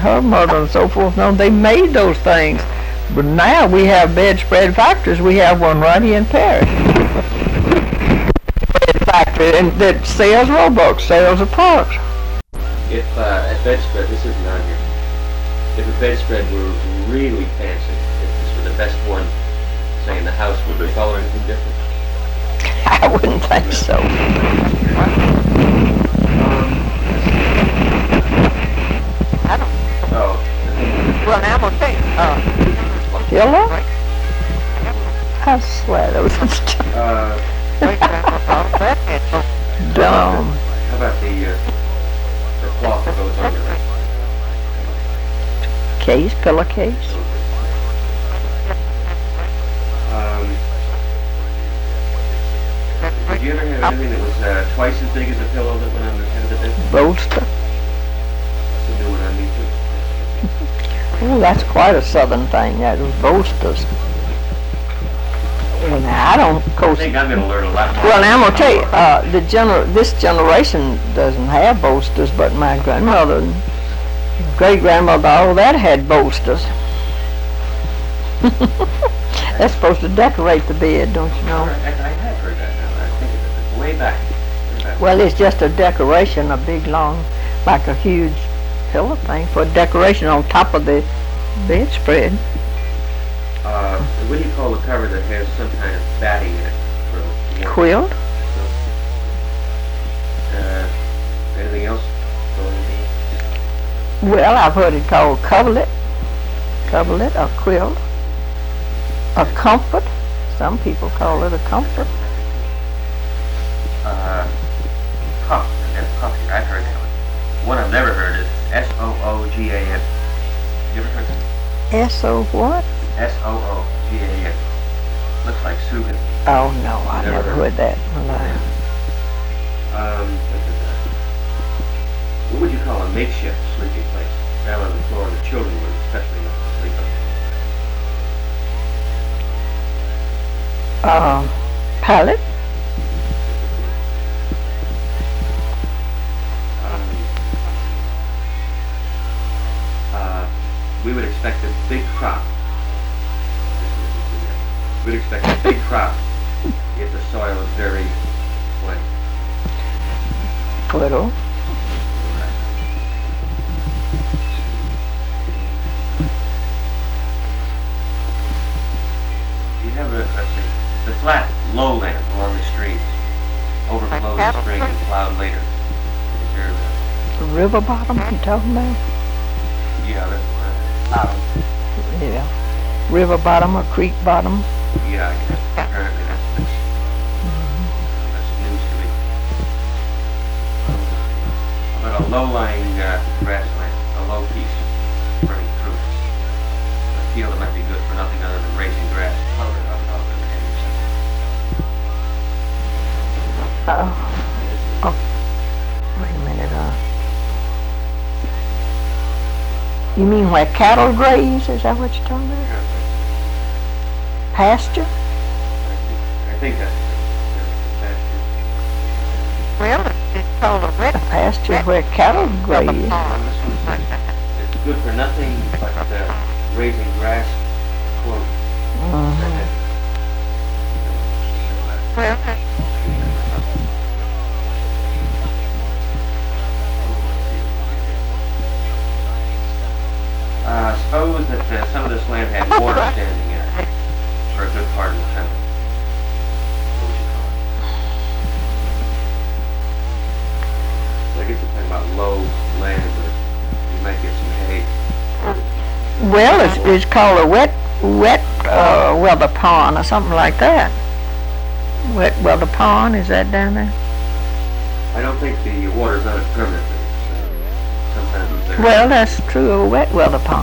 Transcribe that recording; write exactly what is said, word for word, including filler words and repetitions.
her mother and so forth, no, they made those things. But now we have bedspread factories. We have one right here in Paris. Bed factory and that sells Roebuck, sells the products. If uh, a bedspread, this isn't on here. If a bedspread were really fancy, if this were the best one, say in the house, would the color anything different? I wouldn't think so. Oh. Well, now I'm gonna tell you. Uh, Hello? I swear that was Uh, dumb. how about the, uh, the cloth that goes under it? Case, pillowcase. Um, did you ever have anything that was uh, twice as big as a pillow that went on the head of the bed? Bolster. That's a new one on me too. Oh, that's quite a southern thing, that was bolsters. Well, now, I don't, of I course, think I'm going to learn a lot more. well, now I'm going to tell you, uh, the gener- this generation doesn't have bolsters, but my grandmother and great-grandmother, all that had bolsters. That's supposed to decorate the bed, don't you know? I, I have heard that now. I think of it way back. Way back. Well, it's just a decoration, a big, long, like a huge pillow thing for decoration on top of the bedspread. Uh, what do you call the cover that has some kind of batting in it? For, you know, Quilt? Uh, anything else? Well, I've heard it called coverlet, coverlet, a quilt, a comfort. Some people call it a comfort. Uh, puff. That's puff here. I've heard that one. One I've never heard is S O O G A N. You ever heard that? S O what? S O O G A N. Looks like Sugan. Oh no, I Never never heard. heard that. No. Um, da, da, da. What would you call a makeshift sleeping place? Down on the floor, the children would especially not sleep on. Uh, pallet? Um, uh, we would expect a big crop. We'd expect a big crop if the soil is very wet. Little. You have a, let's see, the flat lowland along the streams, overflow in spring and plowed later. Is there, uh, The river bottom you talking about? yeah, that's, uh, bottom. Yeah. River bottom or creek bottom? Yeah, I guess apparently that's, that's, that's news to me. How about a low-lying uh, grassland, a low piece, burning through. A field that might be good for nothing other than raising grass. Up, up, up, and Uh, oh, wait a minute. Uh, you mean where cattle graze? Is that what you're talking about? yeah, Pasture? I think that's that's well, it's called a wet A pasture where cattle graze. it. This one says it's good for nothing but uh, raising grass, quote. Uh-huh. well, Uh, suppose that uh, some of this land had water standing in it for a good part of the time. What would you call it? So I guess you're talking about low land where you might get some hay. Well, it's, it's called a wet, wet uh, weather pond or something like that. Wet weather pond, is that down there? I don't think the water's on it permanently. So sometimes it's there. Well, that's true of a wet weather pond.